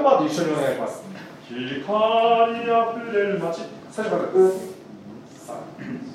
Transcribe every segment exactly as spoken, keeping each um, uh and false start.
パート一緒にお願いします。光あふれる街、最初からです。さん、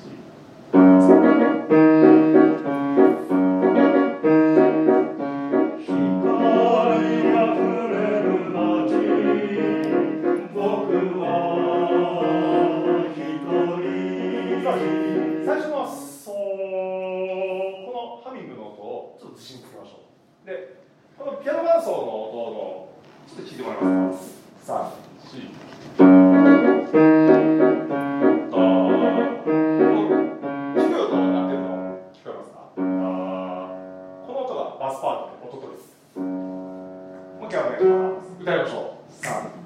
最初のそうこのハミングの音をちょっと自信つけましょう。で、このピアノ伴奏の音をちょっと聞いてもらえますか。さん、よん。あー、この低い音が鳴ってるの聞こえますか。あー、この音がバスパートの音です。もう一回お願いします。歌いましょう。さん、よん。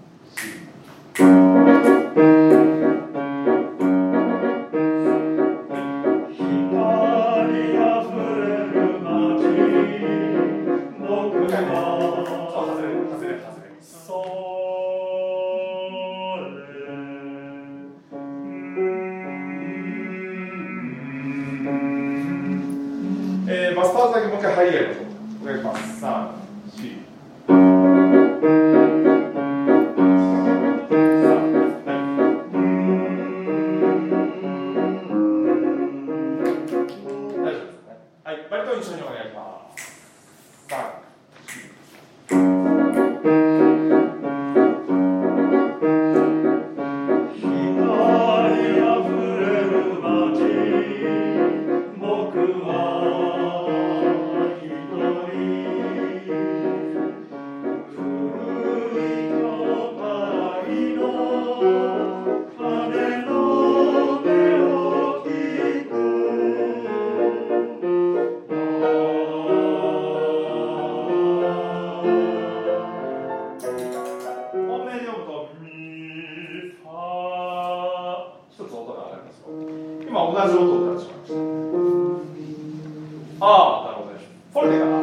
えー、バスパートだけもう一回入りやりましょう。お願いします。さん、よん。大丈夫ですね。はい、バリトン一緒にお願いします。さん、今同じ音を歌ってしまいました。ああ、なるほどね。フォルテから